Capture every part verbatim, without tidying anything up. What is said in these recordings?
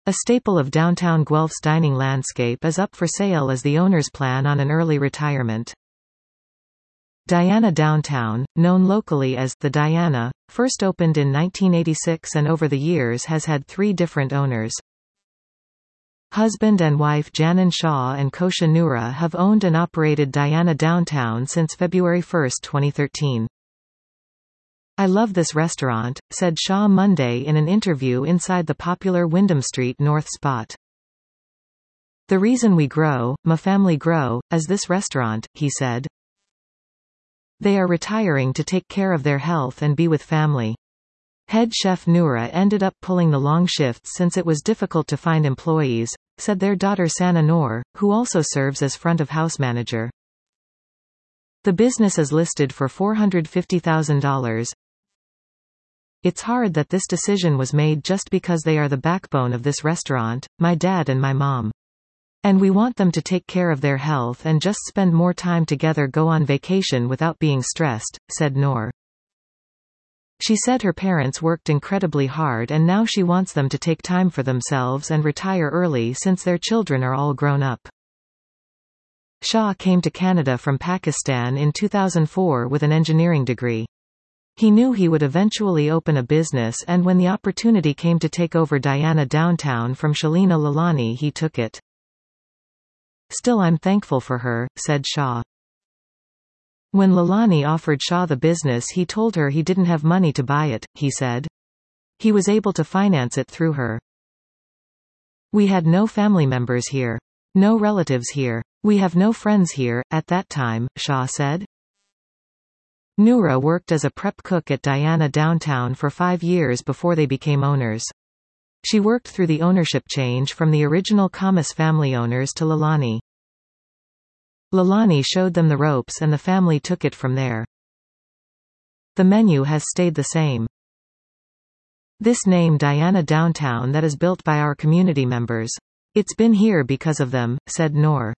A staple of downtown Guelph's dining landscape is up for sale as the owners plan on an early retirement. Diana Downtown, known locally as The Diana, first opened in nineteen eighty-six and over the years has had three different owners. Husband and wife Janan Shah and Kosha Noura have owned and operated Diana Downtown since February first, twenty thirteen. "I love this restaurant," said Shah Monday in an interview inside the popular Wyndham Street North spot. "The reason we grow, my family grow, is this restaurant," he said. They are retiring to take care of their health and be with family. Head chef Noura ended up pulling the long shifts since it was difficult to find employees, said their daughter Sana Noor, who also serves as front-of-house manager. The business is listed for four hundred fifty thousand dollars. "It's hard that this decision was made just because they are the backbone of this restaurant, my dad and my mom. And we want them to take care of their health and just spend more time together, go on vacation without being stressed," said Noor. She said her parents worked incredibly hard and now she wants them to take time for themselves and retire early since their children are all grown up. Shah came to Canada from Pakistan in two thousand four with an engineering degree. He knew he would eventually open a business, and when the opportunity came to take over Diana Downtown from Shalina Lalani, he took it. "Still, I'm thankful for her," said Shah. When Lalani offered Shah the business, he told her he didn't have money to buy it, he said. He was able to finance it through her. "We had no family members here. No relatives here. We have no friends here, at that time," Shah said. Noura worked as a prep cook at Diana Downtown for five years before they became owners. She worked through the ownership change from the original Khamis family owners to Lalani. Lalani showed them the ropes and the family took it from there. The menu has stayed the same. This name Diana Downtown that is built by our community members. It's been here because of them, said Noor.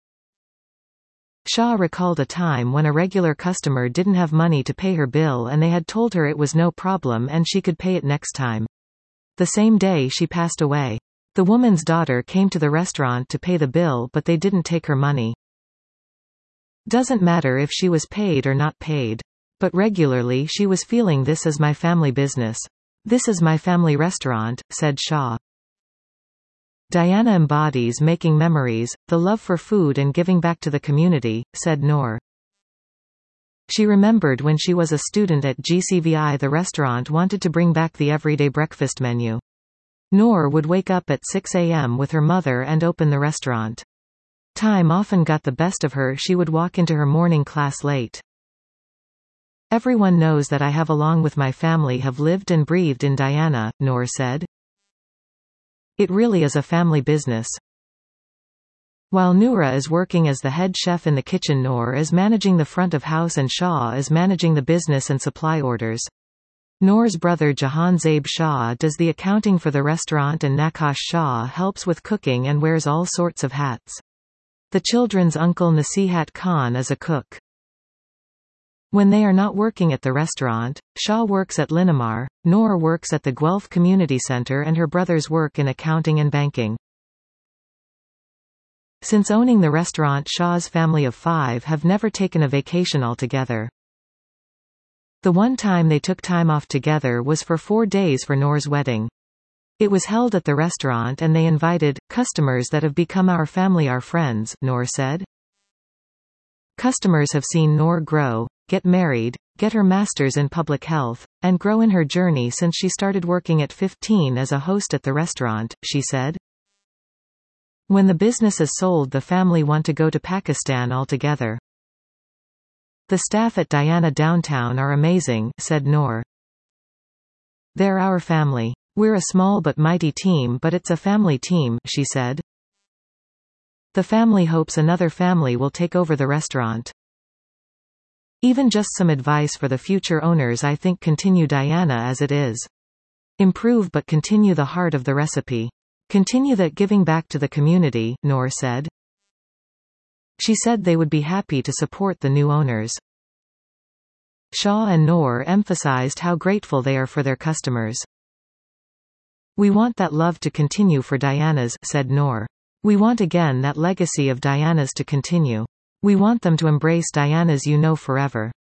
Shah recalled a time when a regular customer didn't have money to pay her bill and they had told her it was no problem and she could pay it next time. The same day she passed away. The woman's daughter came to the restaurant to pay the bill but they didn't take her money. Doesn't matter if she was paid or not paid. But regularly she was feeling, this is my family business. This is my family restaurant, said Shah. Diana embodies making memories, the love for food and giving back to the community, said Noor. She remembered when she was a student at G C V I the restaurant wanted to bring back the everyday breakfast menu. Noor would wake up at six a m with her mother and open the restaurant. Time often got the best of her, she would walk into her morning class late. Everyone knows that I have along with my family have lived and breathed in Diana, Noor said. It really is a family business. While Noura is working as the head chef in the kitchen, Noor is managing the front of house and Shah is managing the business and supply orders. Noor's brother Jahan Zaib Shah does the accounting for the restaurant and Nakash Shah helps with cooking and wears all sorts of hats. The children's uncle Nasihat Khan is a cook. When they are not working at the restaurant, Shah works at Linamar, Noor works at the Guelph Community Center and her brothers work in accounting and banking. Since owning the restaurant, Shah's family of five have never taken a vacation altogether. The one time they took time off together was for four days for Noor's wedding. It was held at the restaurant and they invited customers that have become our family, our friends, Noor said. Customers have seen Noor grow, get married, get her master's in public health, and grow in her journey since she started working at fifteen as a host at the restaurant, she said. When the business is sold, the family want to go to Pakistan altogether. The staff at Diana Downtown are amazing, said Noor. They're our family. We're a small but mighty team, but it's a family team, she said. The family hopes another family will take over the restaurant. Even just some advice for the future owners, I think continue Diana as it is. Improve but continue the heart of the recipe. Continue that giving back to the community, Noor said. She said they would be happy to support the new owners. Shah and Noor emphasized how grateful they are for their customers. We want that love to continue for Diana's, said Noor. We want again that legacy of Diana's to continue. We want them to embrace Diana's you know forever.